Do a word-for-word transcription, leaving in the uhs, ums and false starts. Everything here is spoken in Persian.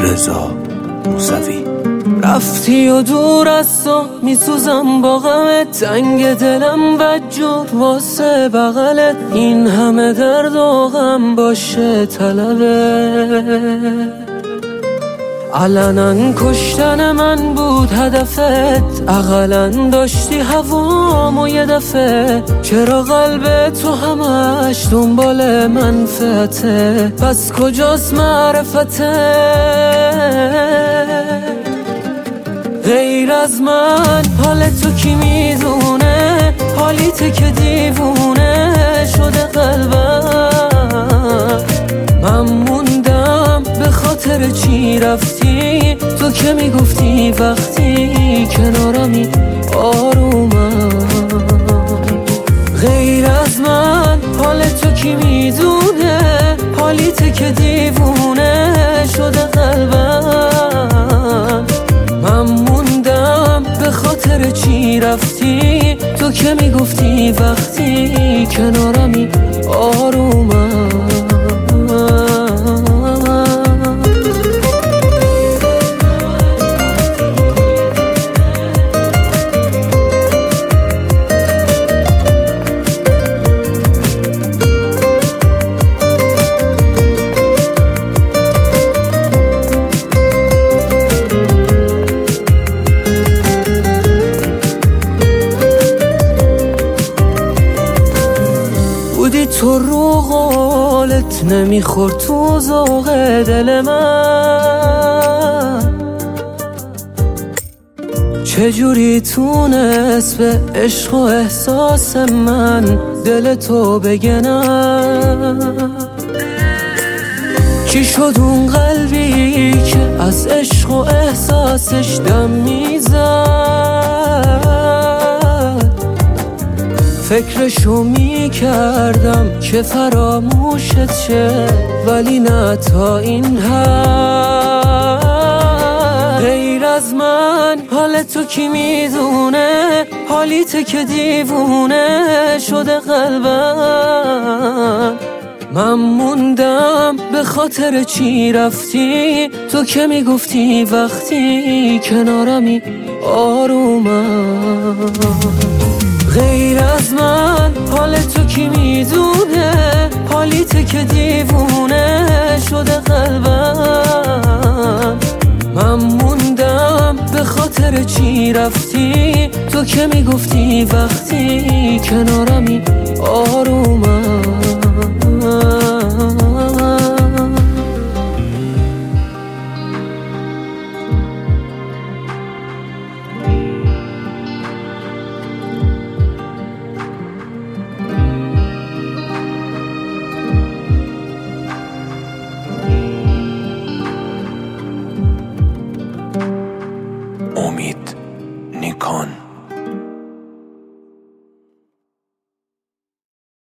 رضا موسوی. رفتی و دور از تو میسوزم با غمت، تنگ دلم بدجور واسه بغلت، این همه درد و غم باشه طلبه. علنا کشتن من بود هدفت، اقلا داشتی هوامو یه دفعه، چرا قلب تو همش دنبال منفعته، پس کجاست معرفته؟ غیر از من حال تو کی میدونه، حالیته که دیوونه شده قلبم. من موندم به خاطر چی رفتی، تو که میگفتی وقتی کنارمی آرومم. غیر از من حال تو کی میدونه، حالیته که دیوونه شده قلبم. من موندم به خاطر چی رفتی، تو که میگفتی وقتی کنارمی آرومم. بودی تو رو قولت نمیخورد تو ذوق دل من، چجوری تونست به عشق و احساس من دل تو بگنم؟ چی شد اون قلبی که از عشق و احساسش دم میزد؟ فکرشو میکردم که فراموشت شه، ولی نه تا این حد. غیر از من حال تو کی میدونه، حالیته که دیوونه شده قلبم. من موندم به خاطر چی رفتی، تو که میگفتی وقتی کنارمی آرومم. غیر از من حال تو کی میدونه، حالیته که دیوونه شده قلبم. من موندم به خاطر چی رفتی، تو که میگفتی وقتی کنارمی آرومم.